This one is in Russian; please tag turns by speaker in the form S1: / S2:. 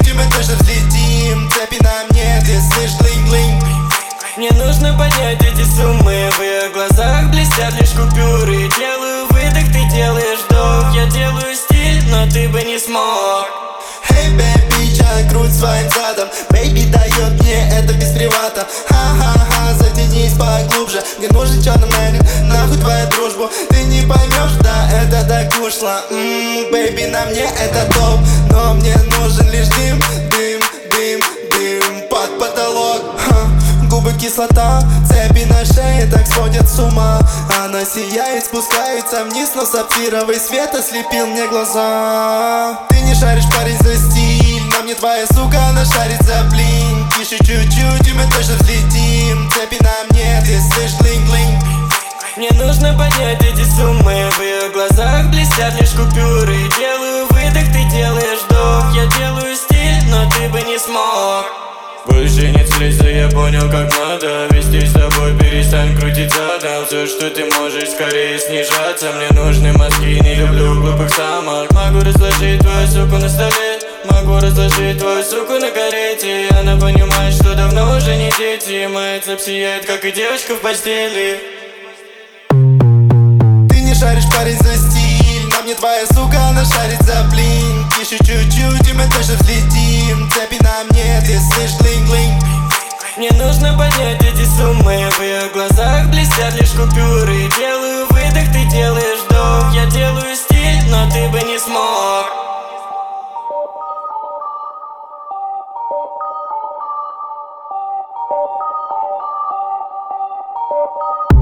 S1: чуть-чуть, и мы точно взлетим. Цепи на мне, ты слышишь блинг-блинг.
S2: Мне нужно поднять эти суммы. В ее глазах блестят лишь купюры. Делаю выдох, ты делаешь вдох. Я делаю стиль, но ты бы не смог.
S1: Эй, бэби, чай, круть своим задом. Бэйби дает мне это без привата. Ха-ха-ха, затянись поглубже. Мне нужен черный мэрик, нахуй твою дружбу. Ты не поймешь, да, это так ушло. Бэйби, на мне это топ. Но мне нужен лишь дым, дым, дым, дым под потолок. Губы кислота, цепи на шее так сводят с ума. Она сияет, спускается вниз, но сапфировый свет ослепил мне глаза. Ты не шаришь, парень, за стиль, но мне твоя сука, она шарит за блин. Тише чуть-чуть, и мы точно взлетим. Цепи на мне, ты слышишь блинг-блинг.
S2: Мне нужно поднять эти суммы. В ее глазах блестят лишь купюры. Делаю выдох, ты делаешь вдох. Я делаю стиль, но ты бы не смог. Больше нет средств, я понял, как надо вести с тобой, перестань крутить задом. Все, что ты можешь, скорее снижаться. Мне нужны мозги, не люблю глупых самок. Могу разложить твою суку на столе, могу разложить твою суку на карете. Она понимает, что давно уже не дети. Моя цепь сияет, как и девочка в постели.
S1: Ты не шаришь, парень, за стиль, но мне твоя сука, она шарит за блин. Тише чуть-чуть, и мы точно взлетим. Цепи на мне, ты слышишь блинг-блинг.
S2: Мне нужно поднять эти суммы. В ее глазах блестят лишь купюры. Делаю выдох, ты делаешь вдох. Я делаю стиль, но ты бы не смог.